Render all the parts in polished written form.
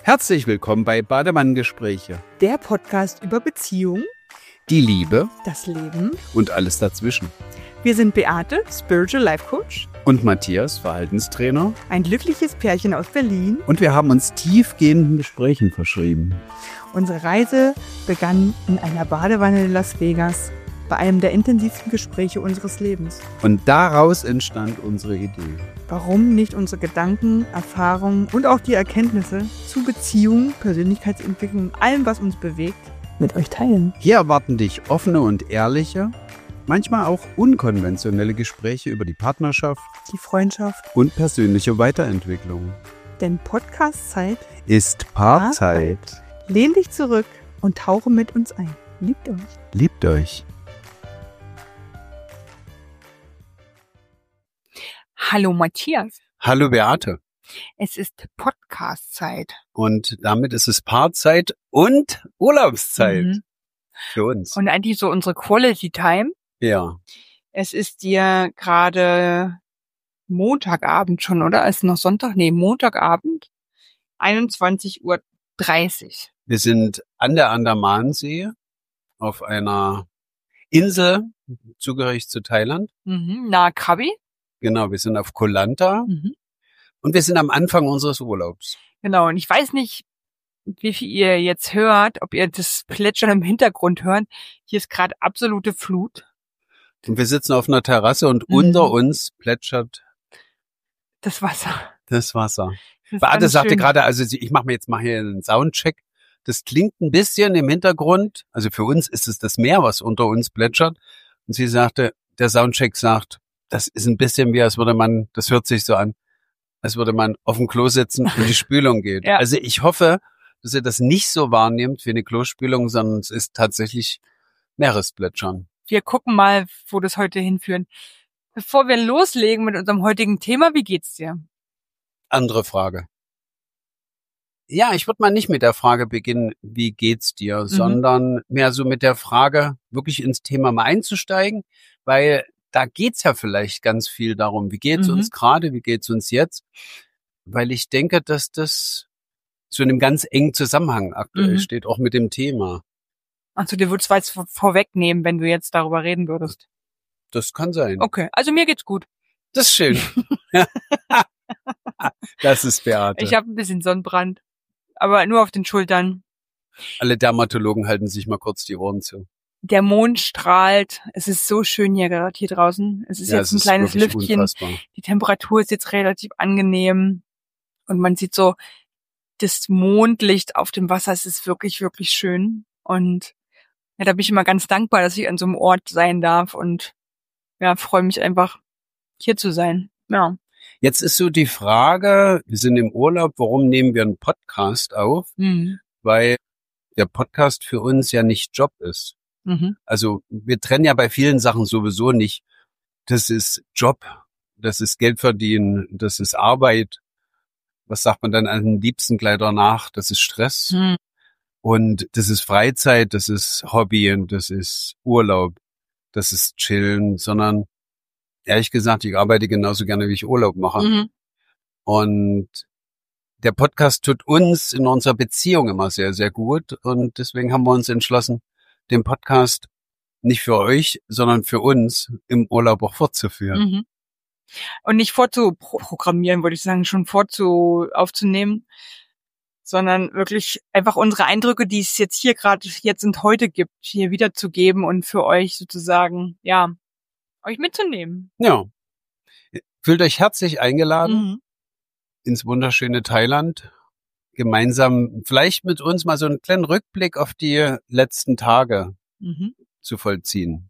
Herzlich willkommen bei Bademann-Gespräche. Der Podcast über Beziehung, Die Liebe das Leben. und alles dazwischen. Wir sind Beate, Spiritual Life Coach, Und Matthias, Verhaltenstrainer. ein glückliches Pärchen aus Berlin. Und wir haben uns tiefgehenden Gesprächen verschrieben. Unsere Reise begann in einer Badewanne in Las Vegas, bei einem der intensivsten Gespräche unseres Lebens. Und daraus entstand unsere Idee. Warum nicht unsere Gedanken, Erfahrungen und auch die Erkenntnisse zu Beziehungen, Persönlichkeitsentwicklung und allem, was uns bewegt, mit euch teilen? Hier erwarten dich offene und ehrliche, manchmal auch unkonventionelle Gespräche über die Partnerschaft Die Freundschaft, und persönliche Weiterentwicklung. denn Podcast-Zeit. Ist Paarzeit. Lehn dich zurück und tauche mit uns ein. Liebt euch. Liebt euch. Hallo Matthias, Hallo Beate. es ist Podcast-Zeit. Und damit ist es Paarzeit und Urlaubszeit Mhm. für uns. Und eigentlich so unsere Quality Time. Ja. Es ist dir gerade Montagabend schon, oder? Ist noch Sonntag? Nee, Montagabend, 21:30 Uhr. Wir sind an der Andamansee auf einer Insel, zugehörig zu Thailand. Nahe Krabi. Genau, wir sind auf Koh Lanta Mhm. und wir sind am Anfang unseres Urlaubs. Genau, und ich weiß nicht, wie viel ihr jetzt hört, ob ihr das Plätschern im Hintergrund hört. Hier ist gerade absolute Flut. Und wir sitzen auf einer Terrasse und Mhm. unter uns plätschert Das Wasser. das Wasser. Das ist Beate ganz sagte schön. gerade, also ich mache hier einen Soundcheck. Das klingt ein bisschen im Hintergrund. Also für uns ist es das Meer, was unter uns plätschert. Und sie sagte, der Soundcheck sagt, das ist ein bisschen wie, als würde man, das hört sich so an, als würde man auf dem Klo sitzen und die Spülung geht. Ja. Also ich hoffe, dass ihr das nicht so wahrnehmt wie eine Klospülung, sondern es ist tatsächlich Meeresplätschern. Wir gucken mal, wo das heute hinführen. Bevor wir loslegen mit unserem heutigen Thema, wie geht's dir? Andere Frage. Ja, ich würde mal nicht mit der Frage beginnen, wie geht's dir, sondern mehr so mit der Frage, wirklich ins Thema mal einzusteigen, weil da geht's ja vielleicht ganz viel darum, wie geht's Mhm. uns gerade, wie geht's uns jetzt, weil ich denke, dass das so in einem ganz engen Zusammenhang aktuell Mhm. steht, auch mit dem Thema. Also dir würdest du jetzt vorwegnehmen, wenn du jetzt darüber reden würdest. Das kann sein. Okay, also mir geht's gut. Das ist schön. Das ist Beate. Ich habe ein bisschen Sonnenbrand, aber nur auf den Schultern. Alle Dermatologen halten sich mal kurz die Ohren zu. Der Mond strahlt. Es ist so schön hier gerade hier draußen. Es ist Ja, jetzt es ein kleines wirklich Lüftchen. unfassbar. Die Temperatur ist jetzt relativ angenehm. Und man sieht so das Mondlicht auf dem Wasser. Es ist wirklich, wirklich schön. Und ja, da bin ich immer ganz dankbar, dass ich an so einem Ort sein darf. Und ja, freue mich einfach, hier zu sein. Ja. Jetzt ist so die Frage, wir sind im Urlaub, warum nehmen wir einen Podcast auf? Mhm. Weil der Podcast für uns ja nicht Job ist. Mhm. Also wir trennen ja bei vielen Sachen sowieso nicht. Das ist Job, das ist Geld verdienen, das ist Arbeit. Was sagt man dann am liebsten gleich danach? Das ist Stress. Mhm. Und das ist Freizeit, das ist Hobby und das ist Urlaub, das ist Chillen, sondern ehrlich gesagt, ich arbeite genauso gerne, wie ich Urlaub mache. Mhm. Und der Podcast tut uns in unserer Beziehung immer sehr, sehr gut. Und deswegen haben wir uns entschlossen, den Podcast nicht für euch, sondern für uns im Urlaub auch fortzuführen. Mhm. Und nicht vorzuprogrammieren, würde ich sagen, schon aufzunehmen, sondern wirklich einfach unsere Eindrücke, die es jetzt hier gerade jetzt und heute gibt, hier wiederzugeben und für euch sozusagen, ja, euch mitzunehmen. Ja. Fühlt euch herzlich eingeladen Mhm. ins wunderschöne Thailand. Gemeinsam vielleicht mit uns mal so einen kleinen Rückblick auf die letzten Tage Mhm. zu vollziehen.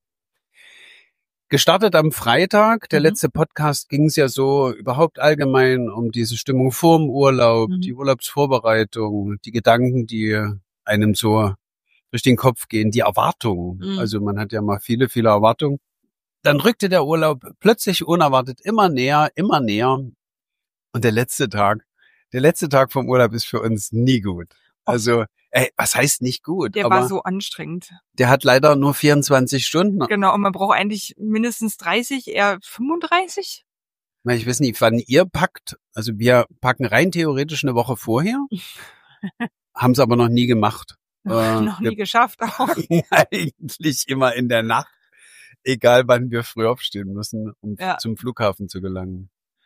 Gestartet am Freitag, der Mhm. letzte Podcast, ging es ja so überhaupt allgemein um diese Stimmung vor dem Urlaub, Mhm. die Urlaubsvorbereitung, die Gedanken, die einem so durch den Kopf gehen, die Erwartungen. Mhm. Also man hat ja mal viele, viele Erwartungen. Dann rückte der Urlaub plötzlich unerwartet immer näher, immer näher. Und der letzte Tag vom Urlaub ist für uns nie gut. Also, was heißt nicht gut? Der Aber war so anstrengend. der hat leider nur 24 Stunden. Genau, und man braucht eigentlich mindestens 30, eher 35. Ich weiß nicht, wann ihr packt. Also wir packen rein theoretisch eine Woche vorher. haben es aber noch nie gemacht. Noch nie geschafft auch. Eigentlich immer in der Nacht, egal wann wir früh aufstehen müssen, um Ja. zum Flughafen zu gelangen.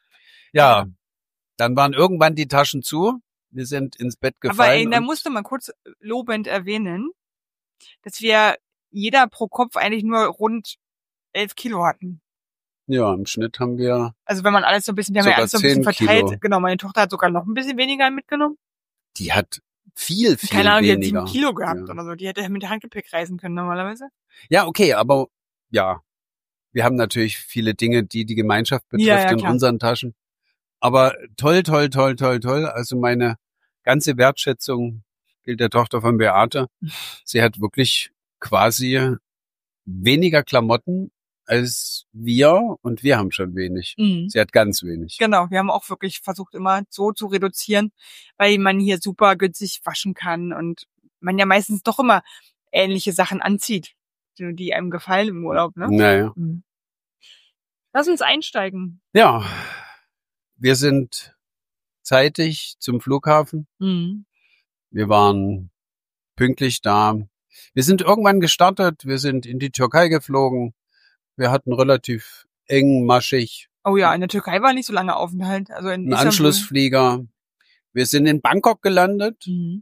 Ja, dann waren irgendwann die Taschen zu. Wir sind ins Bett Aber gefallen. da und- musste man kurz lobend erwähnen, dass wir jeder pro Kopf eigentlich nur rund 11 Kilo hatten. Ja, im Schnitt haben wir, Also wenn man alles so ein bisschen, wir haben ja Sogar alles so ein bisschen 10 verteilt. Kilo. Genau, meine Tochter hat sogar noch ein bisschen weniger mitgenommen. die hat viel Keine Ahnung, die hat weniger. 7 Kilo gehabt Ja. oder so. Die hätte mit der Handgepäck reisen können normalerweise. Ja, okay, aber ja, wir haben natürlich viele Dinge, die die Gemeinschaft betrifft Ja, in klar. unseren Taschen. Aber toll, toll, toll, toll, toll. Also meine ganze Wertschätzung gilt der Tochter von Beate. Sie hat wirklich quasi weniger Klamotten als wir und wir haben schon wenig. Mhm. Sie hat ganz wenig. Genau, wir haben auch wirklich versucht, immer so zu reduzieren, weil man hier super günstig waschen kann und man ja meistens doch immer ähnliche Sachen anzieht, die einem gefallen im Urlaub, ne? Naja. Mhm. Lass uns einsteigen. Ja, wir sind zeitig zum Flughafen. Mhm. Wir waren pünktlich da. Wir sind irgendwann gestartet. Wir sind in die Türkei geflogen. Wir hatten relativ engmaschig Oh ja, in der Türkei war nicht so lange Aufenthalt. Also in einen Istanbul. Anschlussflieger. Wir sind in Bangkok gelandet. Mhm.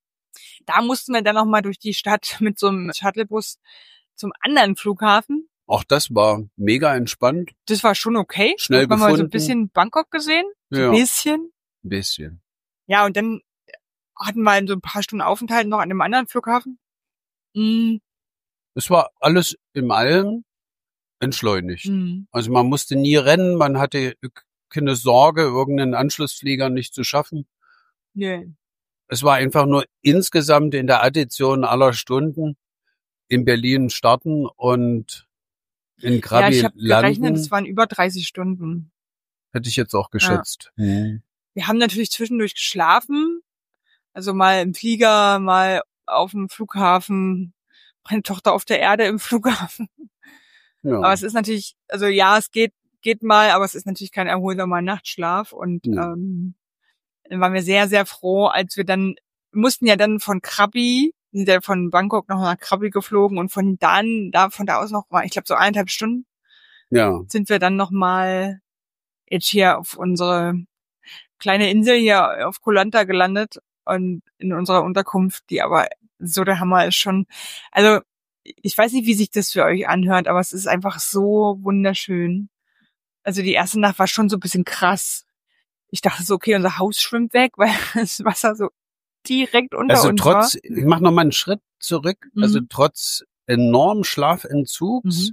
Da mussten wir dann noch mal durch die Stadt mit so einem Shuttlebus zum anderen Flughafen. Auch das war mega entspannt. Das war schon okay. Schnell Hat man mal so ein gefunden. bisschen Bangkok gesehen. So Ja, ein bisschen. ein bisschen. Ja, und dann hatten wir so ein paar Stunden Aufenthalt noch an einem anderen Flughafen. Mhm. Es war alles im Allem entschleunigt. Mhm. Also man musste nie rennen. Man hatte keine Sorge, irgendeinen Anschlussflieger nicht zu schaffen. Nee. Es war einfach nur insgesamt in der Addition aller Stunden in Berlin starten und in Ja, Krabi ich habe gerechnet, landen, es waren über 30 Stunden. hätte ich jetzt auch geschätzt. Mhm. Wir haben natürlich zwischendurch geschlafen. Also mal im Flieger, mal auf dem Flughafen. Meine Tochter auf der Erde im Flughafen. Ja. Aber es ist natürlich, also ja, es geht mal, aber es ist natürlich kein erholsamer Nachtschlaf. Und Ja. dann waren wir sehr, sehr froh, als wir dann, mussten ja dann von Krabi, sind ja von Bangkok noch nach Krabi geflogen und von da aus noch mal, ich glaube so 1,5 Stunden, Ja. sind wir dann noch mal jetzt hier auf unsere kleine Insel hier auf Koh Lanta gelandet und in unserer Unterkunft, die aber so der Hammer ist schon. Also ich weiß nicht, wie sich das für euch anhört, aber es ist einfach so wunderschön. Also die erste Nacht war schon so ein bisschen krass. Ich dachte so, okay, unser Haus schwimmt weg, weil das Wasser so direkt unter Also uns trotz, ich mache noch mal einen Schritt zurück. Mhm. Also trotz enormen Schlafentzugs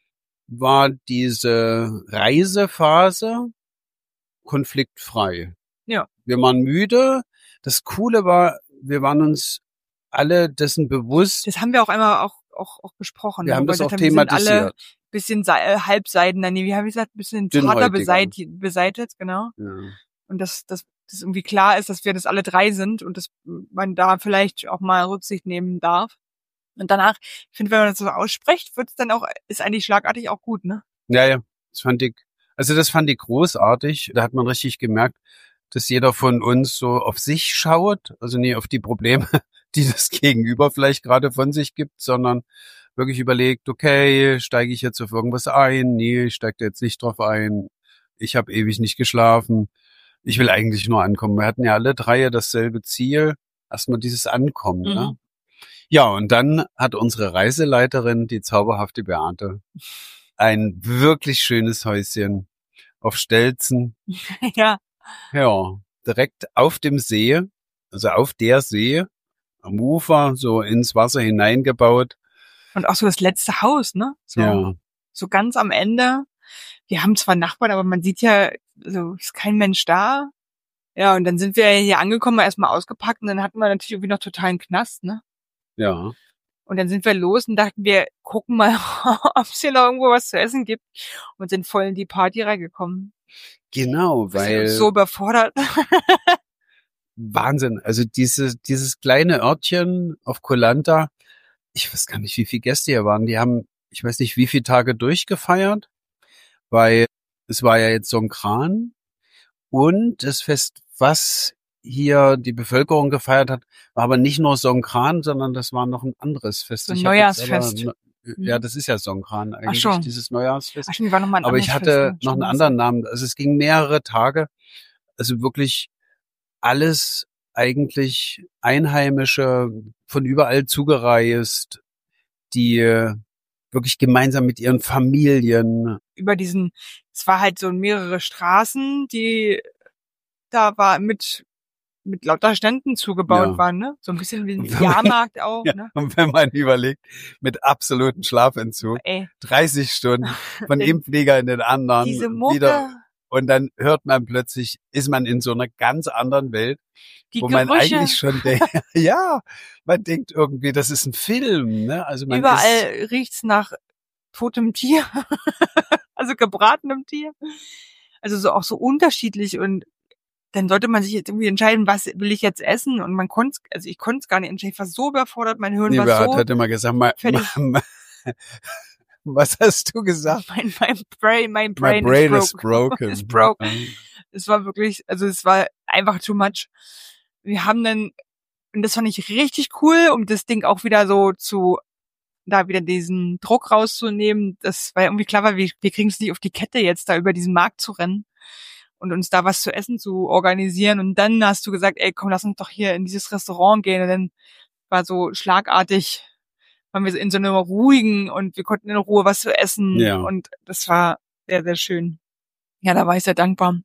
war diese Reisephase konfliktfrei. Ja. Wir waren müde. Das Coole war, wir waren uns alle dessen bewusst. Das haben wir auch einmal auch besprochen. Wir haben wo das auch gesagt wir sind alle thematisiert. bisschen halbseidener, nee, wie habe ich gesagt, bisschen zarter Dünnhäutiger. beseitigt, genau. Ja. Und dass irgendwie klar ist, dass wir das alle drei sind und dass man da vielleicht auch mal Rücksicht nehmen darf. Und danach, ich finde, wenn man das so ausspricht, wird's dann auch, ist eigentlich schlagartig auch gut, ne? Ja, das fand ich großartig. Da hat man richtig gemerkt, dass jeder von uns so auf sich schaut, also nie auf die Probleme, die das Gegenüber vielleicht gerade von sich gibt, sondern wirklich überlegt, okay, steige ich jetzt auf irgendwas ein? Nee, ich steige jetzt nicht drauf ein. Ich habe ewig nicht geschlafen. Ich will eigentlich nur ankommen. Wir hatten ja alle drei dasselbe Ziel. Erstmal dieses Ankommen, ne? Ja, und dann hat unsere Reiseleiterin, die zauberhafte Beate, ein wirklich schönes Häuschen auf Stelzen. Ja. Ja, direkt auf dem See, also auf der See, am Ufer, so ins Wasser hineingebaut. Und auch so das letzte Haus, ne? So, Ja, so ganz am Ende. Wir haben zwar Nachbarn, aber man sieht ja, so ist kein Mensch da. Ja, und dann sind wir hier angekommen, erstmal ausgepackt und dann hatten wir natürlich irgendwie noch totalen Knast, ne? ja. Und dann sind wir los und dachten wir, gucken mal, ob es hier noch irgendwo was zu essen gibt und sind voll in die Party reingekommen. Genau, Wir sind weil so überfordert. Wahnsinn. Also dieses kleine Örtchen auf Koh Lanta, ich weiß gar nicht, wie viele Gäste hier waren. Die haben, ich weiß nicht, wie viele Tage durchgefeiert, weil es war ja jetzt so ein Kran und das Fest, was hier die Bevölkerung gefeiert hat, war aber nicht nur Songkran, sondern das war noch ein anderes Fest. So ein Ich hab jetzt Neujahrsfest. ja, das ist ja Songkran eigentlich, schon. dieses Neujahrsfest. Ach stimmt, war noch mal ein Aber ich anderes hatte Fest, noch einen anderen Namen. Also es ging mehrere Tage. Also wirklich alles eigentlich Einheimische, von überall zugereist, die wirklich gemeinsam mit ihren Familien. Über es war halt so mehrere Straßen, die da war mit lauter Ständen zugebaut waren, ne? So ein bisschen wie ein Jahrmarkt auch, ja, ne? Und wenn man überlegt, mit absolutem Schlafentzug, 30 Stunden von dem Flieger in den anderen, diese Mucke, wieder, und dann hört man plötzlich, ist man in so einer ganz anderen Welt, wo Gerüche. man eigentlich schon denkt, ja, man denkt irgendwie, das ist ein Film, ne? Also man überall riecht's nach totem Tier, also gebratenem Tier. Also so auch so unterschiedlich, und dann sollte man sich jetzt irgendwie entscheiden, was will ich jetzt essen, und ich konnte es gar nicht entscheiden. Ich war so überfordert, mein Hirn war so hat immer gesagt, was hast du gesagt? Mein Brain is broken. Is broken. Es war wirklich, also es war einfach too much. Wir haben dann, und das fand ich richtig cool, um das Ding auch wieder so da wieder diesen Druck rauszunehmen. Das war irgendwie klar, weil wir kriegen es nicht auf die Kette, jetzt da über diesen Markt zu rennen und uns da was zu essen zu organisieren. Und dann hast du gesagt, ey, komm, lass uns doch hier in dieses Restaurant gehen. Und dann war so schlagartig, waren wir in so einer ruhigen, und wir konnten in Ruhe was zu essen. Ja. Und das war sehr, sehr schön. Ja, da war ich sehr dankbar.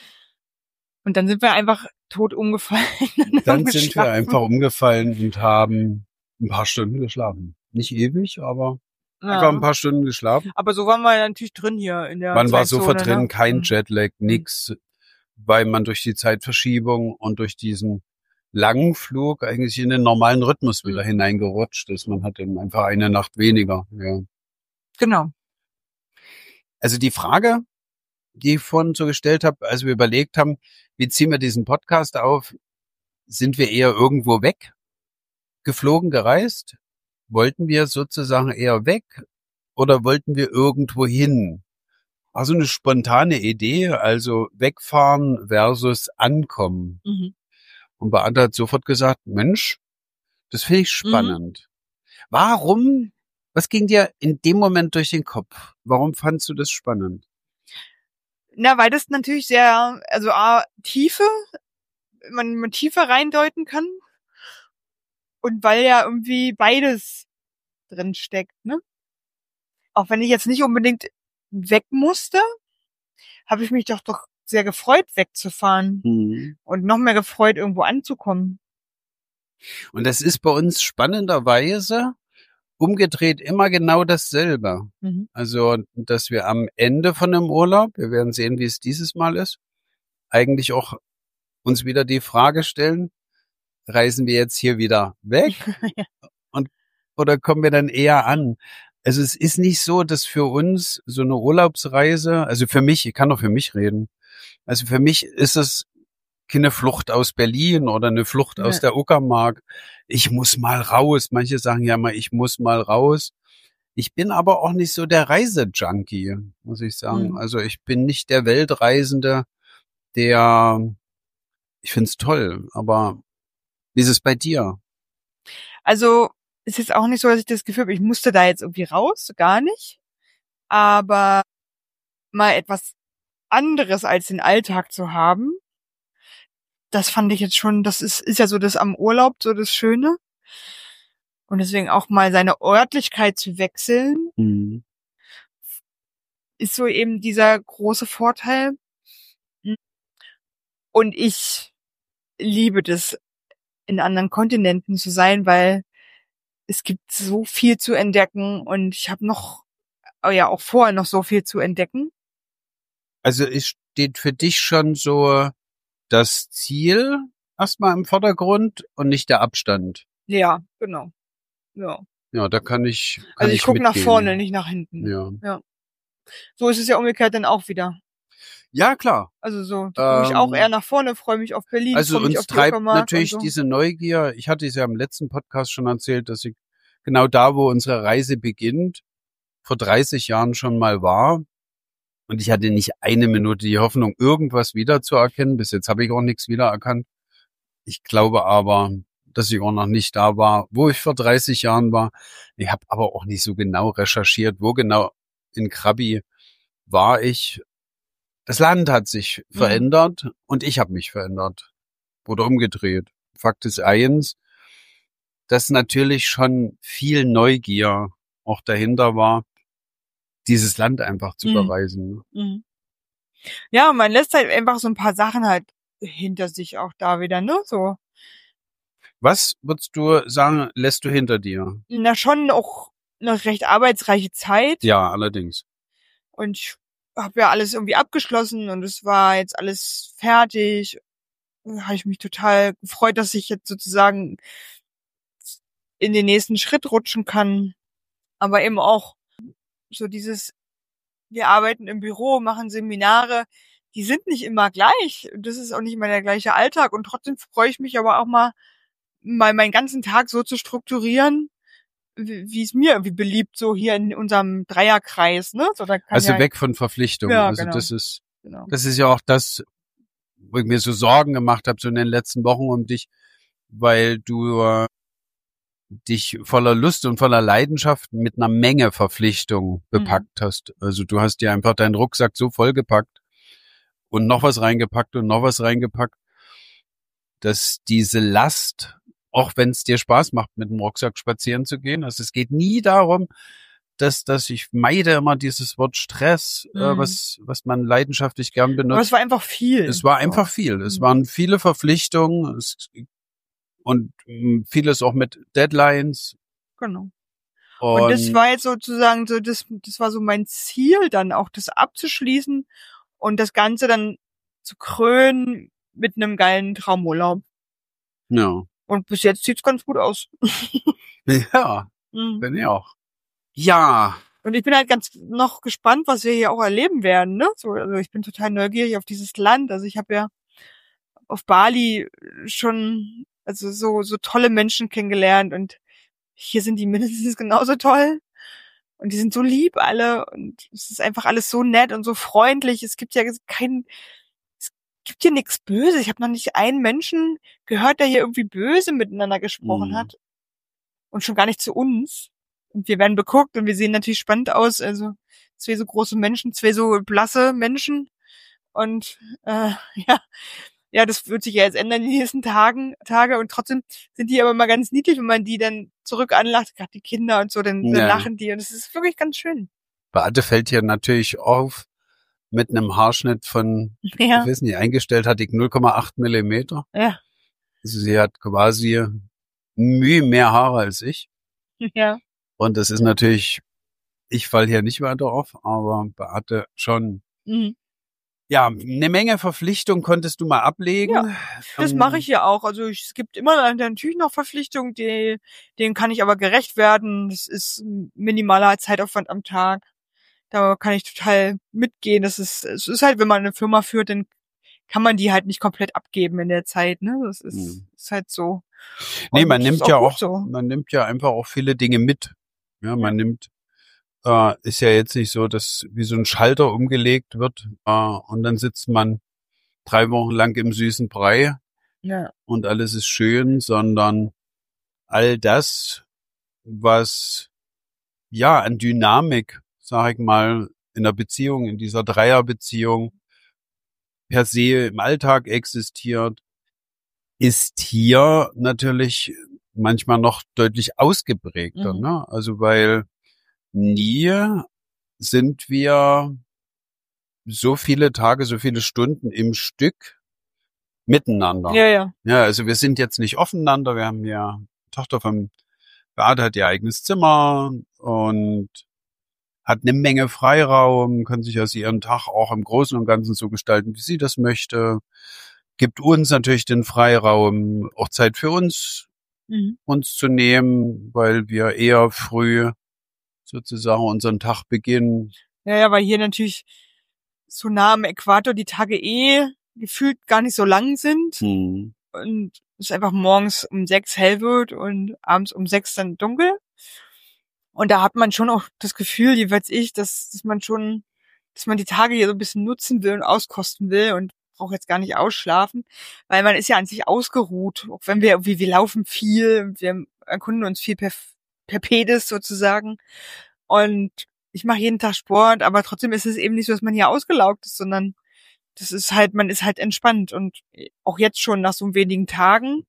Und dann sind wir einfach tot umgefallen. Dann sind wir einfach umgefallen und haben ein paar Stunden geschlafen. Nicht ewig, aber einfach ein paar Stunden geschlafen. Aber so waren wir natürlich drin hier in der Man war sofort drin, ne? kein Jetlag, nix, weil man durch die Zeitverschiebung und durch diesen langen Flug eigentlich in den normalen Rhythmus wieder hineingerutscht ist. Man hat dann einfach eine Nacht weniger. Ja. Genau. Also die Frage, die ich vorhin so gestellt habe, als wir überlegt haben, wie ziehen wir diesen Podcast auf, sind wir eher irgendwo weg, geflogen, gereist? Wollten wir sozusagen eher weg oder wollten wir irgendwo hin? Also eine spontane Idee, also wegfahren versus ankommen. Mhm. Und Beate hat sofort gesagt, Mensch, das finde ich spannend. Warum, was ging dir in dem Moment durch den Kopf? Warum fandst du das spannend? Na, weil das natürlich Tiefe, man tiefer reindeuten kann. Und weil ja irgendwie beides drin steckt, ne? Auch wenn ich jetzt nicht unbedingt weg musste, habe ich mich doch sehr gefreut, wegzufahren. Und noch mehr gefreut, irgendwo anzukommen. Und das ist bei uns spannenderweise umgedreht immer genau dasselbe. Also, dass wir am Ende von einem Urlaub, wir werden sehen, wie es dieses Mal ist, eigentlich auch uns wieder die Frage stellen, reisen wir jetzt hier wieder weg oder kommen wir dann eher an? Also es ist nicht so, dass für uns so eine Urlaubsreise, also für mich, ich kann doch für mich reden, also für mich ist es keine Flucht aus Berlin oder eine Flucht aus der Uckermark. Ich muss mal raus. Manche sagen ja mal, ich muss mal raus. Ich bin aber auch nicht so der Reisejunkie, muss ich sagen. Also ich bin nicht der Weltreisende, ich find's toll, aber wie ist es bei dir? Also ist jetzt auch nicht so, dass ich das Gefühl habe, ich musste da jetzt irgendwie raus, gar nicht. Aber mal etwas anderes als den Alltag zu haben, das fand ich jetzt schon, das ist ja so das am Urlaub so das Schöne. Und deswegen auch mal seine Örtlichkeit zu wechseln, ist so eben dieser große Vorteil. Und ich liebe das, in anderen Kontinenten zu sein, weil es gibt so viel zu entdecken und ich habe auch vorher noch so viel zu entdecken. Also es steht für dich schon so das Ziel erstmal im Vordergrund und nicht der Abstand. Ja, genau. Ja. Ja, da kann ich Also ich gucke nach mitgehen. vorne, nicht nach hinten. Ja. So ist es ja umgekehrt dann auch wieder. Ja, klar. Also so, da gucke ich auch eher nach vorne, freue mich auf Berlin, also freue mich uns auf die treibt Uckermark natürlich und so. diese Neugier. Ich hatte es ja im letzten Podcast schon erzählt, dass ich genau da, wo unsere Reise beginnt, vor 30 Jahren schon mal war. Und ich hatte nicht eine Minute die Hoffnung, irgendwas wiederzuerkennen. Bis jetzt habe ich auch nichts wiedererkannt. Ich glaube aber, dass ich auch noch nicht da war, wo ich vor 30 Jahren war. Ich habe aber auch nicht so genau recherchiert, wo genau in Krabi war ich. Das Land hat sich verändert und ich habe mich verändert oder umgedreht. Fakt ist eins, dass natürlich schon viel Neugier auch dahinter war, dieses Land einfach zu bereisen. Mhm. Ja, man lässt halt einfach so ein paar Sachen halt hinter sich auch da wieder, ne? So. Was würdest du sagen, lässt du hinter dir? Na, schon auch eine recht arbeitsreiche Zeit. Ja, allerdings. Und ich habe ja alles irgendwie abgeschlossen und es war jetzt alles fertig. Da habe ich mich total gefreut, dass ich jetzt sozusagen in den nächsten Schritt rutschen kann. Aber eben auch so dieses, wir arbeiten im Büro, machen Seminare, die sind nicht immer gleich. Das ist auch nicht immer der gleiche Alltag. Und trotzdem freue ich mich aber auch mal meinen ganzen Tag so zu strukturieren, wie es mir irgendwie beliebt, so hier in unserem Dreierkreis, ne? So, da kann Also ja, weg von Verpflichtungen. ja, Also genau. das ist ja auch das, wo ich mir so Sorgen gemacht habe, so in den letzten Wochen um dich, weil du dich voller Lust und voller Leidenschaft mit einer Menge Verpflichtungen bepackt hast. Also du hast dir einfach deinen Rucksack so vollgepackt und noch was reingepackt und noch was reingepackt, dass diese Last, auch wenn es dir Spaß macht, mit dem Rucksack spazieren zu gehen, also es geht nie darum, dass ich meide immer dieses Wort Stress, was man leidenschaftlich gern benutzt. Aber es war einfach viel. Es war einfach viel. Es waren viele Verpflichtungen und vieles auch mit Deadlines. Genau. Und das war jetzt sozusagen so, das war so mein Ziel, dann auch das abzuschließen und das Ganze dann zu krönen mit einem geilen Traumurlaub. Ja. Und bis jetzt sieht's ganz gut aus. Ja, bin ich auch. Ja. Und ich bin halt ganz noch gespannt, was wir hier auch erleben werden, ne? So, also ich bin total neugierig auf dieses Land. Also ich habe ja auf Bali schon also so tolle Menschen kennengelernt und hier sind die mindestens genauso toll. Und die sind so lieb alle und es ist einfach alles so nett und so freundlich. Es gibt hier nichts Böses. Ich habe noch nicht einen Menschen gehört, der hier irgendwie böse miteinander gesprochen hat. Und schon gar nicht zu uns. Und wir werden beguckt und wir sehen natürlich spannend aus. Also 2 so große Menschen, 2 so blasse Menschen. Und ja, das wird sich ja jetzt ändern in den nächsten Tage. Und trotzdem sind die aber mal ganz niedlich, wenn man die dann zurück anlacht, gerade die Kinder und so, dann lachen die. Und es ist wirklich ganz schön. Beate fällt hier natürlich auf mit einem Haarschnitt von, ich weiß nicht, eingestellt hatte ich 0,8 Millimeter. Ja. Also sie hat quasi mehr Haare als ich. Ja. Und das ist natürlich, ich falle hier nicht weiter auf, aber Beate schon. Ja, eine Menge Verpflichtung konntest du mal ablegen. Ja, das mache ich ja auch. Also es gibt immer natürlich noch Verpflichtungen, denen kann ich aber gerecht werden. Das ist ein minimaler Zeitaufwand am Tag. Da kann ich total mitgehen. Es ist halt, wenn man eine Firma führt, dann kann man die halt nicht komplett abgeben in der Zeit, ne? Das ist halt so. Nee, man nimmt ja einfach auch viele Dinge mit. Ja, man nimmt, ist ja jetzt nicht so, dass wie so ein Schalter umgelegt wird, und dann sitzt man 3 Wochen lang im süßen Brei. Ja. Und alles ist schön, sondern all das, was, ja, an Dynamik, sag ich mal, in der Beziehung, in dieser Dreierbeziehung per se im Alltag existiert, ist hier natürlich manchmal noch deutlich ausgeprägter, ne? Also, weil nie sind wir so viele Tage, so viele Stunden im Stück miteinander. Ja. Ja, also wir sind jetzt nicht aufeinander. Wir haben ja, Tochter von Beate hat ihr eigenes Zimmer und hat eine Menge Freiraum, kann sich also ihren Tag auch im Großen und Ganzen so gestalten, wie sie das möchte. Gibt uns natürlich den Freiraum, auch Zeit für uns, uns zu nehmen, weil wir eher früh sozusagen unseren Tag beginnen. Ja, weil hier natürlich so nah am Äquator die Tage gefühlt gar nicht so lang sind. Und es einfach morgens um 6 hell wird und abends um 6 dann dunkel. Und da hat man schon auch das Gefühl, jeweils dass man die Tage hier so ein bisschen nutzen will und auskosten will und brauche jetzt gar nicht ausschlafen, weil man ist ja an sich ausgeruht. Auch wenn wir laufen viel, wir erkunden uns viel per Pedis sozusagen. Und ich mache jeden Tag Sport, aber trotzdem ist es eben nicht so, dass man hier ausgelaugt ist, sondern das ist halt, man ist halt entspannt. Und auch jetzt schon nach so wenigen Tagen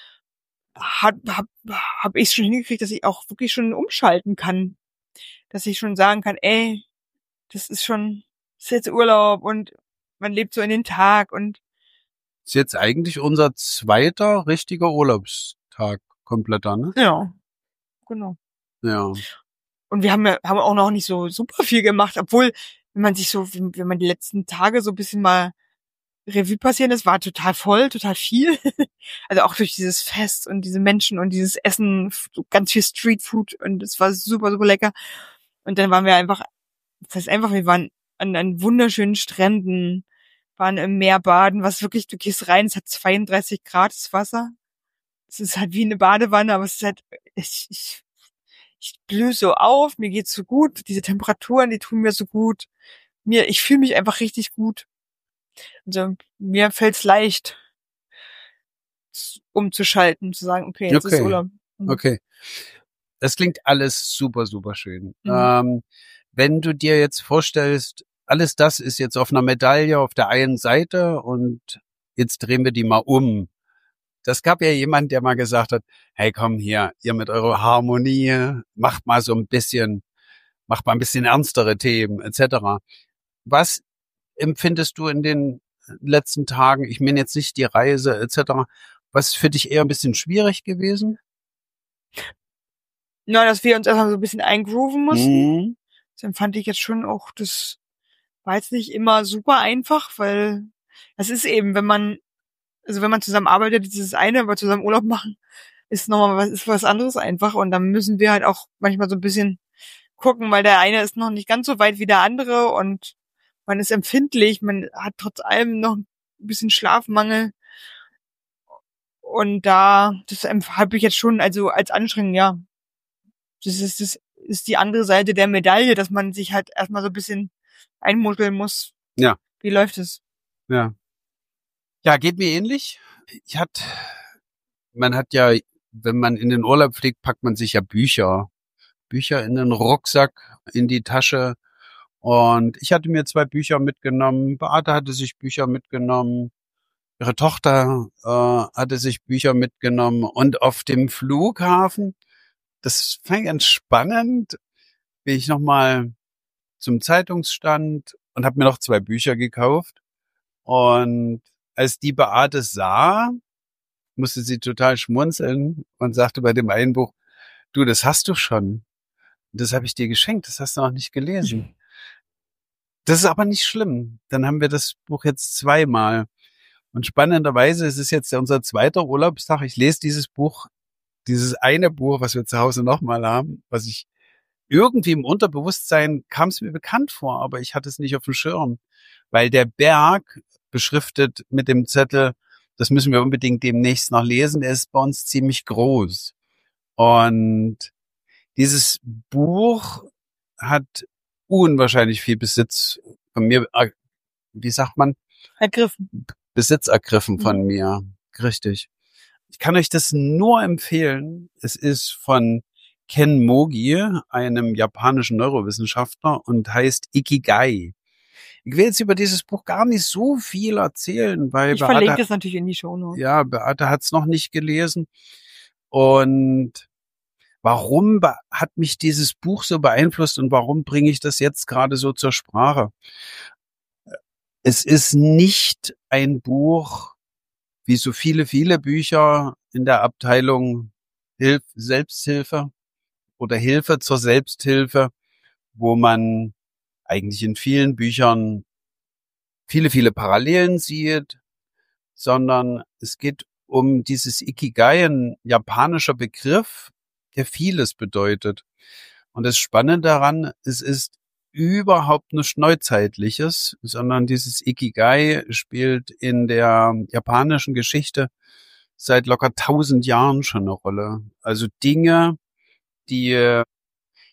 hab ich schon hingekriegt, dass ich auch wirklich schon umschalten kann. Dass ich schon sagen kann, ey, das ist jetzt Urlaub und man lebt so in den Tag und Ist jetzt eigentlich unser zweiter richtiger Urlaubstag kompletter, ne? ja, genau. Ja. Und wir haben auch noch nicht so super viel gemacht, obwohl, wenn man die letzten Tage so ein bisschen mal Revue passieren, das war total voll, total viel. Also auch durch dieses Fest und diese Menschen und dieses Essen, so ganz viel Streetfood und es war super, super lecker. Und dann waren wir wir waren an wunderschönen Stränden, waren im Meer baden, was wirklich, du gehst rein, es hat 32 Grad, das Wasser. Es ist halt wie eine Badewanne, aber es ist halt, ich blühe so auf, mir geht's so gut, diese Temperaturen, die tun mir so gut. Ich fühle mich einfach richtig gut. Also mir fällt's leicht, umzuschalten, zu sagen, okay, jetzt ist Urlaub. Okay. Das klingt alles super, super schön. Mhm. Wenn du dir jetzt vorstellst, alles das ist jetzt auf einer Medaille auf der einen Seite und jetzt drehen wir die mal um. Das gab ja jemand, der mal gesagt hat, hey, komm hier, ihr mit eurer Harmonie, macht mal ein bisschen ernstere Themen etc. Was empfindest du in den letzten Tagen? Ich meine jetzt nicht die Reise etc. Was ist für dich eher ein bisschen schwierig gewesen? Ja, dass wir uns erstmal so ein bisschen eingrooven mussten. Mhm. Das empfand ich jetzt schon auch, das war jetzt nicht immer super einfach, weil das ist eben, wenn man zusammen arbeitet, dieses eine, aber zusammen Urlaub machen, ist was anderes einfach. Und dann müssen wir halt auch manchmal so ein bisschen gucken, weil der eine ist noch nicht ganz so weit wie der andere und man ist empfindlich, man hat trotz allem noch ein bisschen Schlafmangel. Und das habe ich jetzt schon also als anstrengend, ja. Das ist die andere Seite der Medaille, dass man sich halt erstmal so ein bisschen einmutteln muss. Ja. Wie läuft es? Ja. Ja, geht mir ähnlich. Man hat ja, wenn man in den Urlaub fliegt, packt man sich ja Bücher in den Rucksack, in die Tasche. Und ich hatte mir 2 Bücher mitgenommen. Beate hatte sich Bücher mitgenommen. Ihre Tochter hatte sich Bücher mitgenommen. Und auf dem Flughafen, das fand ich ganz spannend, bin ich nochmal zum Zeitungsstand und habe mir noch 2 Bücher gekauft. Und als die Beate sah, musste sie total schmunzeln und sagte bei dem einen Buch, du, das hast du schon. Das habe ich dir geschenkt, das hast du noch nicht gelesen. Das ist aber nicht schlimm. Dann haben wir das Buch jetzt 2-mal. Und spannenderweise ist es jetzt unser zweiter Urlaubstag. Ich lese dieses eine Buch, was wir zu Hause nochmal haben, was ich irgendwie im Unterbewusstsein kam es mir bekannt vor, aber ich hatte es nicht auf dem Schirm. Weil der Berg beschriftet mit dem Zettel, das müssen wir unbedingt demnächst noch lesen, der ist bei uns ziemlich groß. Und dieses Buch hat unwahrscheinlich viel Besitz von mir, wie sagt man? Besitz ergriffen von mir. Richtig. Ich kann euch das nur empfehlen. Es ist von Ken Mogi, einem japanischen Neurowissenschaftler, und heißt Ikigai. Ich will jetzt über dieses Buch gar nicht so viel erzählen, weil ich verlinke das natürlich in die Shownotes. Ja, Beate hat es noch nicht gelesen. Und warum hat mich dieses Buch so beeinflusst und warum bringe ich das jetzt gerade so zur Sprache? Es ist nicht ein Buch, wie so viele Bücher in der Abteilung Selbsthilfe oder Hilfe zur Selbsthilfe, wo man eigentlich in vielen Büchern viele Parallelen sieht, sondern es geht um dieses Ikigai, ein japanischer Begriff, der vieles bedeutet. Und das Spannende daran, es ist überhaupt nichts Neuzeitliches, sondern dieses Ikigai spielt in der japanischen Geschichte seit locker 1000 Jahren schon eine Rolle. Also Dinge, die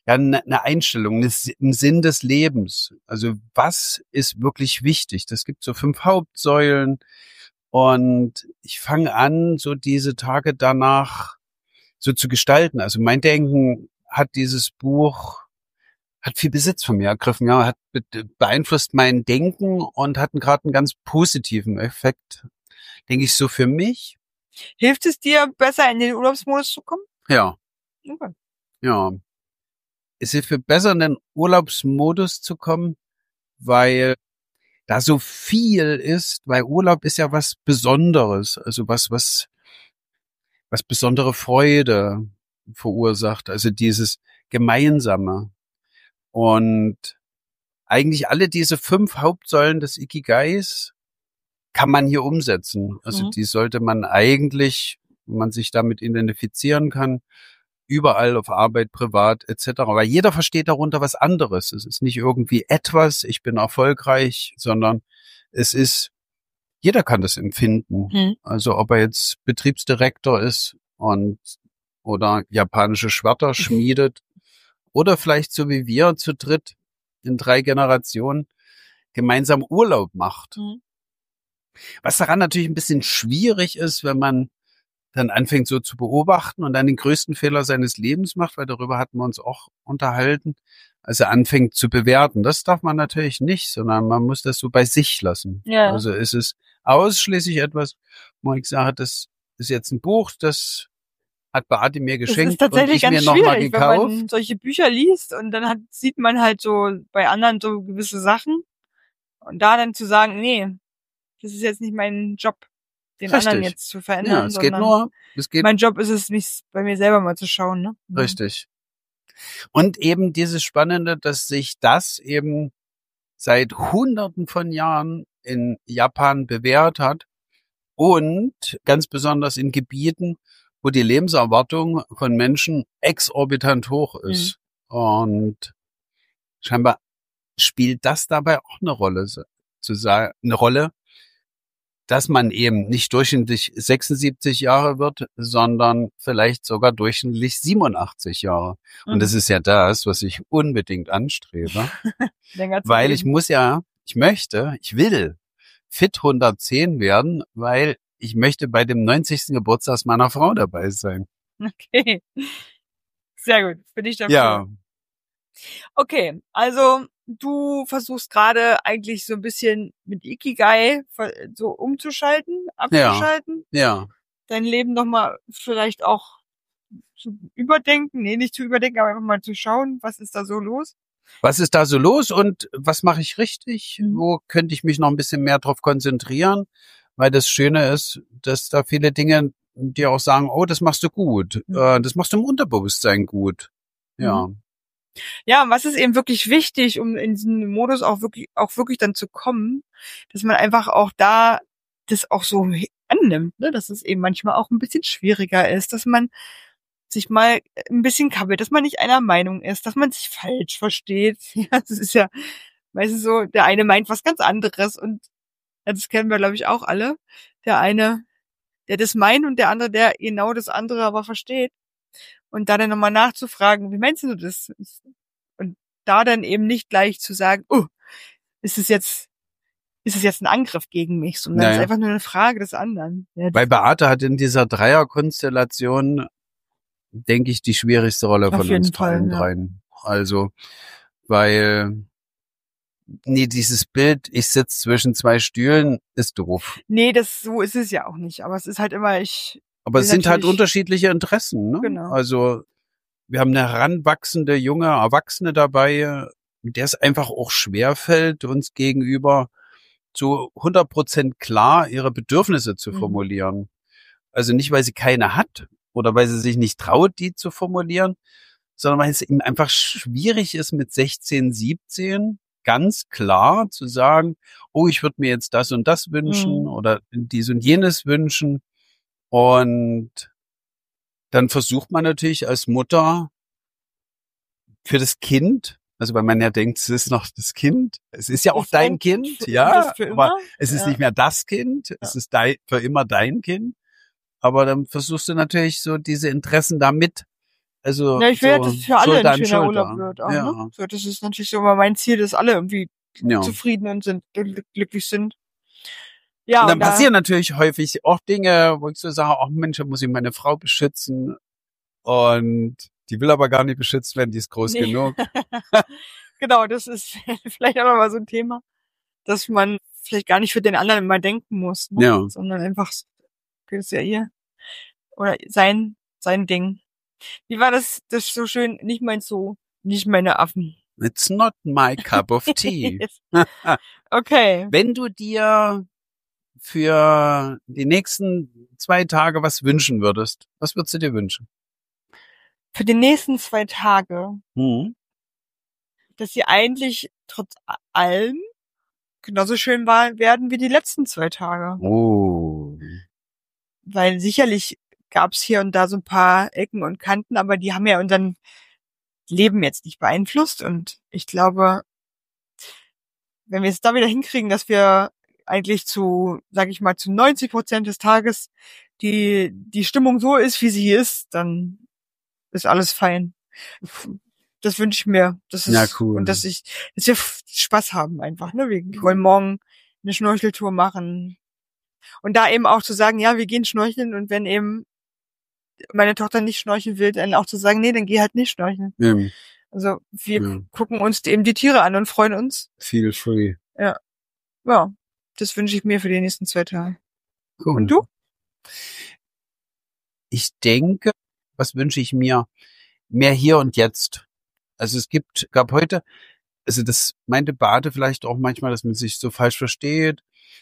eine Einstellung, ein Sinn des Lebens. Also was ist wirklich wichtig? Das gibt so 5 Hauptsäulen und ich fange an, so diese Tage danach so zu gestalten. Also mein Denken hat dieses Buch, hat viel Besitz von mir ergriffen, ja, hat beeinflusst mein Denken und hat gerade einen ganz positiven Effekt, denke ich, so für mich. Hilft es dir, besser in den Urlaubsmodus zu kommen? Ja, Okay. ja. Es hilft mir besser, in den Urlaubsmodus zu kommen, weil da so viel ist, weil Urlaub ist ja was Besonderes, also was besondere Freude verursacht, also dieses Gemeinsame. Und eigentlich alle diese 5 Hauptsäulen des Ikigais kann man hier umsetzen. Also die sollte man eigentlich, wenn man sich damit identifizieren kann, überall auf Arbeit, privat etc. Weil jeder versteht darunter was anderes. Es ist nicht irgendwie etwas, ich bin erfolgreich, sondern es ist, jeder kann das empfinden. Also ob er jetzt Betriebsdirektor ist und oder japanische Schwerter schmiedet oder vielleicht so wie wir zu dritt in 3 Generationen gemeinsam Urlaub macht. Was daran natürlich ein bisschen schwierig ist, wenn man dann anfängt so zu beobachten und dann den größten Fehler seines Lebens macht, weil darüber hatten wir uns auch unterhalten, als er anfängt zu bewerten. Das darf man natürlich nicht, sondern man muss das so bei sich lassen. Ja. Also es ist ausschließlich etwas, wo ich sage, das ist jetzt ein Buch, das hat Beate mir Das geschenkt ist tatsächlich und ich mir ganz nochmal schwierig, wenn gekauft. man solche Bücher liest und dann sieht man halt so bei anderen so gewisse Sachen und da dann zu sagen, nee, das ist jetzt nicht mein Job, den Richtig. anderen jetzt zu verändern, Ja, sondern es geht mein Job ist es, mich bei mir selber mal zu schauen, ne? richtig. Und eben dieses Spannende, dass sich das eben seit Hunderten von Jahren in Japan bewährt hat und ganz besonders in Gebieten, wo die Lebenserwartung von Menschen exorbitant hoch ist. Und scheinbar spielt das dabei auch eine Rolle, dass man eben nicht durchschnittlich 76 Jahre wird, sondern vielleicht sogar durchschnittlich 87 Jahre. Und das ist ja das, was ich unbedingt anstrebe. Weil ich will fit 110 werden, weil ich möchte bei dem 90. Geburtstag meiner Frau dabei sein. Okay. Sehr gut. Bin ich dafür. Ja. Okay, also du versuchst gerade eigentlich so ein bisschen mit Ikigai so umzuschalten, abzuschalten. Ja. Dein Leben nochmal vielleicht auch zu überdenken. Nee, nicht zu überdenken, aber einfach mal zu schauen, was ist da so los? Was ist da so los und was mache ich richtig? Wo könnte ich mich noch ein bisschen mehr drauf konzentrieren? Weil das Schöne ist, dass da viele Dinge dir auch sagen, oh, das machst du gut. Das machst du im Unterbewusstsein gut. Ja. Ja, und was ist eben wirklich wichtig, um in diesen Modus auch wirklich dann zu kommen, dass man einfach auch da das auch so annimmt, ne? Dass es eben manchmal auch ein bisschen schwieriger ist, dass man sich mal ein bisschen kabbelt, dass man nicht einer Meinung ist, dass man sich falsch versteht. Ja, das ist ja meistens so, der eine meint was ganz anderes und das kennen wir, glaube ich, auch alle. Der eine, der das meint und der andere, der genau das andere aber versteht. Und da dann nochmal nachzufragen, wie meinst du das? Und da dann eben nicht gleich zu sagen, oh, ist es jetzt ein Angriff gegen mich, sondern es ist einfach nur eine Frage des anderen. Ja, weil Beate hat in dieser Dreierkonstellation, denke ich, die schwierigste Rolle von uns dreien. Also, weil dieses Bild, ich sitze zwischen 2 Stühlen, ist doof. Nee, so ist es ja auch nicht. Aber es ist halt immer, aber es sind halt unterschiedliche Interessen, ne? Genau. Also, wir haben eine heranwachsende junge Erwachsene dabei, der es einfach auch schwerfällt, uns gegenüber zu 100% klar ihre Bedürfnisse zu formulieren. Also nicht, weil sie keine hat oder weil sie sich nicht traut, die zu formulieren, sondern weil es eben einfach schwierig ist, mit 16, 17 ganz klar zu sagen, oh, ich würde mir jetzt das und das wünschen oder dies und jenes wünschen. Und dann versucht man natürlich als Mutter für das Kind, also weil man ja denkt, es ist noch das Kind, es ist ja auch dein Kind, ja, aber es ist nicht mehr das Kind, es ist für immer dein Kind. Aber dann versuchst du natürlich so diese Interessen damit Also Ja, ich will ja, dass so es für alle Schulter ein an schöner Schulter. Urlaub wird auch, Ja. ne? So, das ist natürlich so immer mein Ziel, dass alle irgendwie Ja. zufrieden und glücklich sind. Und Ja, dann und da, passieren natürlich häufig auch Dinge, wo ich so sage, ach Mensch, da muss ich meine Frau beschützen. Und die will aber gar nicht beschützt werden, die ist groß nee. genug. Genau, das ist vielleicht auch nochmal so ein Thema, dass man vielleicht gar nicht für den anderen immer denken muss, ne? Ja. Sondern einfach, das ist ja ihr oder sein Ding. Wie war das so schön? Nicht mein Zoo, nicht meine Affen. It's not my cup of tea. Okay. Wenn du dir für die nächsten 2 Tage was wünschen würdest, was würdest du dir wünschen? Für die nächsten 2 Tage, dass sie eigentlich trotz allem genauso schön werden wie die letzten 2 Tage. Oh. Weil sicherlich gab's hier und da so ein paar Ecken und Kanten, aber die haben ja unseren Leben jetzt nicht beeinflusst. Und ich glaube, wenn wir es da wieder hinkriegen, dass wir eigentlich zu 90% des Tages die Stimmung so ist, wie sie ist, dann ist alles fein. Das wünsche ich mir. Das ist, Ja, cool. und dass wir Spaß haben einfach, ne? Wir wollen morgen eine Schnorcheltour machen. Und da eben auch zu sagen, ja, wir gehen schnorcheln, und wenn eben meine Tochter nicht schnorcheln will, dann auch zu sagen, nee, dann geh halt nicht schnorcheln. Ja. Also wir gucken uns eben die Tiere an und freuen uns. Feel free. Ja, das wünsche ich mir für die nächsten 2 Tage. Cool. Und du? Ich denke, was wünsche ich mir? Mehr hier und jetzt. Also gab heute, also das meinte Bade vielleicht auch manchmal, dass man sich so falsch versteht.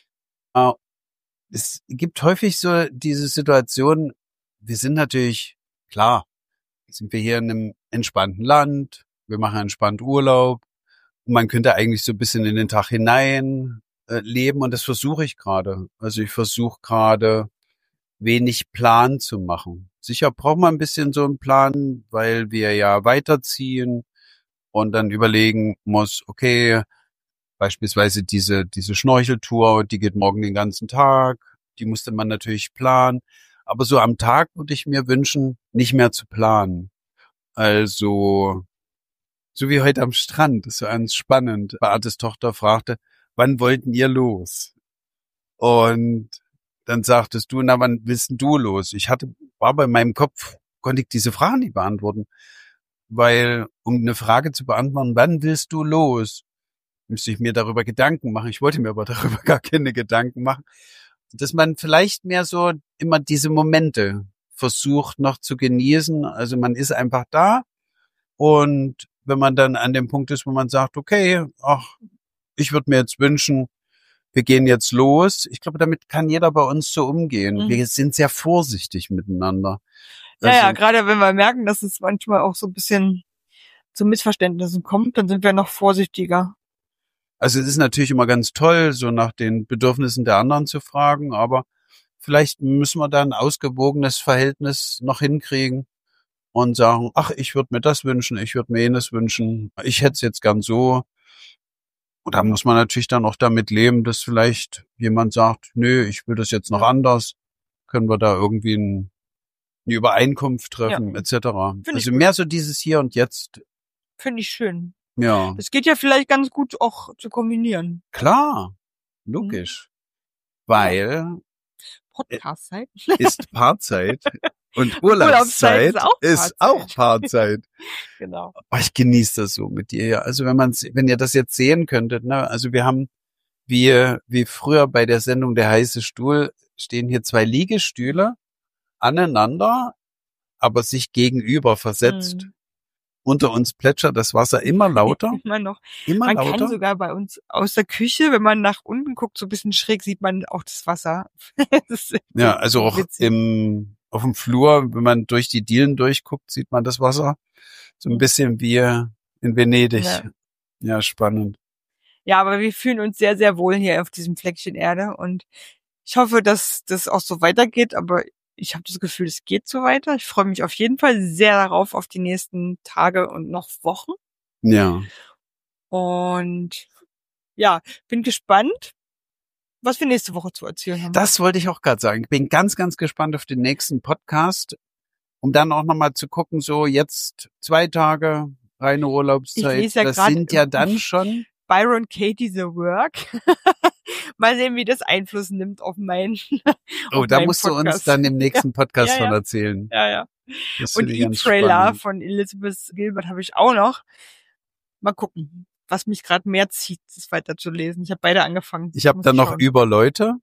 Es gibt häufig so diese Situation, wir sind natürlich, klar, sind wir hier in einem entspannten Land, wir machen entspannt Urlaub und man könnte eigentlich so ein bisschen in den Tag hinein leben, und das versuche ich gerade. Also ich versuche gerade wenig Plan zu machen. Sicher braucht man ein bisschen so einen Plan, weil wir ja weiterziehen und dann überlegen muss, okay, beispielsweise diese Schnorcheltour, die geht morgen den ganzen Tag, die musste man natürlich planen. Aber so am Tag würde ich mir wünschen, nicht mehr zu planen. Also, so wie heute am Strand, das ist so ganz spannend. Beates Tochter fragte, wann wollten ihr los? Und dann sagtest du, na, wann willst denn du los? War bei meinem Kopf, konnte ich diese Frage nicht beantworten. Weil, um eine Frage zu beantworten, wann willst du los, müsste ich mir darüber Gedanken machen. Ich wollte mir aber darüber gar keine Gedanken machen. Dass man vielleicht mehr so immer diese Momente versucht noch zu genießen. Also man ist einfach da, und wenn man dann an dem Punkt ist, wo man sagt, okay, ich würde mir jetzt wünschen, wir gehen jetzt los. Ich glaube, damit kann jeder bei uns so umgehen. Mhm. Wir sind sehr vorsichtig miteinander. Ja, gerade wenn wir merken, dass es manchmal auch so ein bisschen zu Missverständnissen kommt, dann sind wir noch vorsichtiger. Also es ist natürlich immer ganz toll, so nach den Bedürfnissen der anderen zu fragen, aber vielleicht müssen wir da ein ausgewogenes Verhältnis noch hinkriegen und sagen, ich würde mir das wünschen, ich würde mir jenes wünschen, ich hätte es jetzt gern so. Und da muss man natürlich dann auch damit leben, dass vielleicht jemand sagt, nö, ich will das jetzt noch anders. Können wir da irgendwie eine Übereinkunft treffen, etc. Also mehr so dieses Hier und Jetzt. Finde ich schön. Ja. Das geht ja vielleicht ganz gut auch zu kombinieren. Klar, logisch. Weil Podcast-Zeit ist Paarzeit und Urlaubszeit ist auch Paarzeit. Genau. Ich genieße das so mit dir. Ja. Also wenn ihr das jetzt sehen könntet, ne? Also wir haben, wie früher bei der Sendung Der heiße Stuhl, stehen hier 2 Liegestühle aneinander, aber sich gegenüber versetzt. Unter uns plätschert das Wasser immer lauter. Immer noch. Immer man lauter. Kann sogar bei uns aus der Küche, wenn man nach unten guckt, so ein bisschen schräg, sieht man auch das Wasser. Ja, also auch auf dem Flur, wenn man durch die Dielen durchguckt, sieht man das Wasser. So ein bisschen wie in Venedig. Ja, spannend. Ja, aber wir fühlen uns sehr, sehr wohl hier auf diesem Fleckchen Erde, und ich hoffe, dass das auch so weitergeht, aber ich habe das Gefühl, es geht so weiter. Ich freue mich auf jeden Fall sehr darauf, auf die nächsten Tage und noch Wochen. Ja. Und ja, bin gespannt, was wir nächste Woche zu erzählen haben. Das wollte ich auch gerade sagen. Ich bin ganz, ganz gespannt auf den nächsten Podcast. um dann auch nochmal zu gucken, so jetzt 2 Tage reine Urlaubszeit, Ich lese ja das grad sind ja dann schon. Byron Katie The Work. Mal sehen, wie das Einfluss nimmt auf meinen Oh, da musst du uns dann im nächsten Podcast Ja. von erzählen. Ja. Das Und finde ich ganz E-Trailer spannend. von Elizabeth Gilbert habe ich auch noch. Mal gucken, was mich gerade mehr zieht, das weiterzulesen. Ich habe beide angefangen. Ich habe Muss dann noch schauen. über Leute,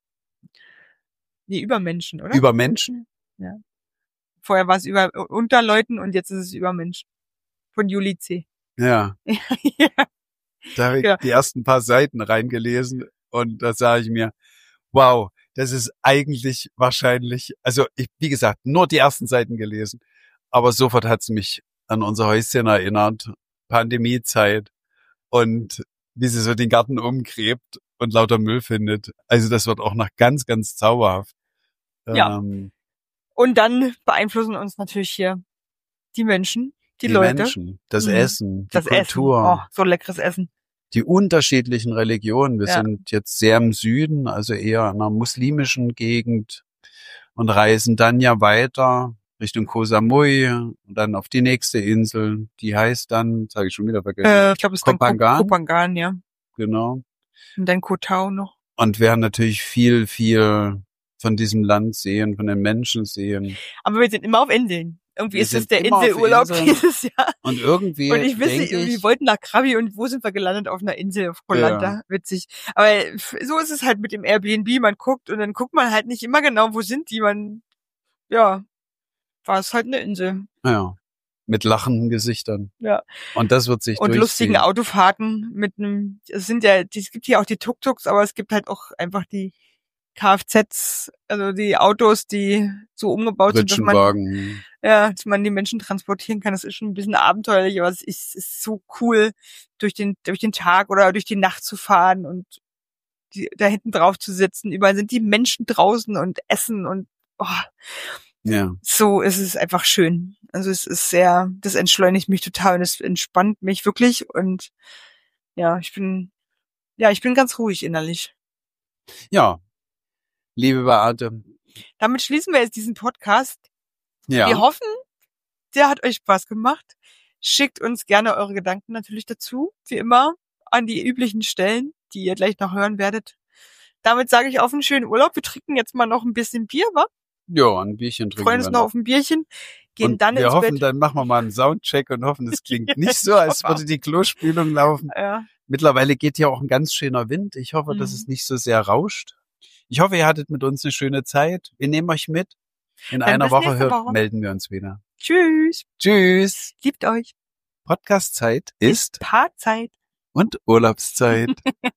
Nee, über Menschen, oder? über Menschen. Vorher war es über unter Leuten und jetzt ist es über Menschen. Von Juli C. Ja, Ja. da habe ich Ja. die ersten paar Seiten reingelesen und da sage ich mir, wow, das ist eigentlich wahrscheinlich, also ich, wie gesagt, nur die ersten Seiten gelesen, aber sofort hat es mich an unser Häuschen erinnert, Pandemiezeit und wie sie so den Garten umgräbt und lauter Müll findet. Also das wird auch noch ganz, ganz zauberhaft. Ja. Und dann beeinflussen uns natürlich hier die Menschen, die Leute, Menschen, das Mhm. Essen, die das Kultur, Essen. Oh, so leckeres Essen. die unterschiedlichen Religionen. Wir Ja. sind jetzt sehr im Süden, also eher in einer muslimischen Gegend und reisen dann ja weiter Richtung Koh Samui und dann auf die nächste Insel. Die heißt dann, sage ich schon wieder vergessen, Ich glaube, es ist dann Kopangan. Kopangan, ja. Genau. Und dann Koh Tao noch. Und werden natürlich viel, viel von diesem Land sehen, von den Menschen sehen. Aber wir sind immer auf Inseln. Irgendwie Wir ist es sind der immer auf Inselurlaub Inseln. dieses Jahr. Und irgendwie Und ich wisse, denke wir wollten nach Krabi und wo sind wir gelandet? Auf einer Insel auf Koh Lanta. Ja. Witzig. Aber so ist es halt mit dem Airbnb. Man guckt und dann guckt man halt nicht immer genau, wo sind die. War es halt eine Insel. ja, mit lachenden Gesichtern. Ja. Und das wird sich Und durchziehen. lustigen Autofahrten es gibt ja auch die Tuk-Tuks, aber es gibt halt auch einfach die Kfz, also die Autos, die so umgebaut sind, dass man die Menschen transportieren kann. Das ist schon ein bisschen abenteuerlich, aber es ist so cool, durch den Tag oder durch die Nacht zu fahren und da hinten drauf zu sitzen. Überall sind die Menschen draußen und essen und Ja. so ist es einfach schön. Also es ist das entschleunigt mich total und es entspannt mich wirklich und ich bin ganz ruhig innerlich. Ja. Liebe Beate. Damit schließen wir jetzt diesen Podcast. Ja. Wir hoffen, der hat euch Spaß gemacht. Schickt uns gerne eure Gedanken natürlich dazu, wie immer, an die üblichen Stellen, die ihr gleich noch hören werdet. Damit sage ich auf einen schönen Urlaub. Wir trinken jetzt mal noch ein bisschen Bier, wa? Ja, ein Bierchen trinken Freuen uns wir noch auf ein Bierchen, gehen und dann wir ins hoffen, Bett. dann machen wir mal einen Soundcheck und hoffen, es klingt nicht so, als würde die Klospülung laufen. Ja. Mittlerweile geht ja auch ein ganz schöner Wind. Ich hoffe, dass Mhm. es nicht so sehr rauscht. Ich hoffe, ihr hattet mit uns eine schöne Zeit. Wir nehmen euch mit. In Dann einer bis Woche nächste Woche. melden wir uns wieder. Tschüss. Tschüss. Liebt euch. Podcastzeit ist Paarzeit. und Urlaubszeit.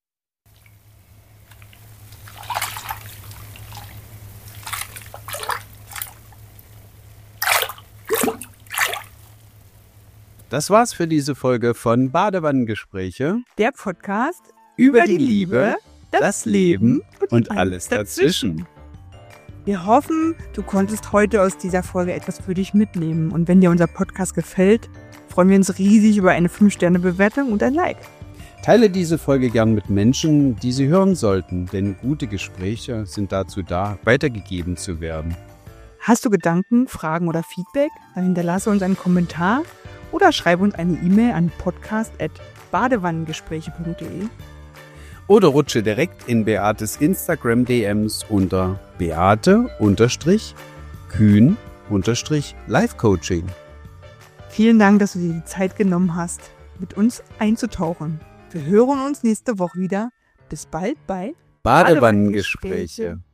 Das war's für diese Folge von Badewannengespräche Der Podcast über die Liebe, das Leben und alles dazwischen. Wir hoffen, du konntest heute aus dieser Folge etwas für dich mitnehmen. Und wenn dir unser Podcast gefällt, freuen wir uns riesig über eine 5-Sterne-Bewertung und ein Like. Teile diese Folge gern mit Menschen, die sie hören sollten, denn gute Gespräche sind dazu da, weitergegeben zu werden. Hast du Gedanken, Fragen oder Feedback? Dann hinterlasse uns einen Kommentar oder schreibe uns eine E-Mail an podcast@badewannengespräche.de. Oder rutsche direkt in Beates Instagram-DMs unter Beate-Kühn-Life-Coaching. Vielen Dank, dass du dir die Zeit genommen hast, mit uns einzutauchen. Wir hören uns nächste Woche wieder. Bis bald bei Badewannengespräche.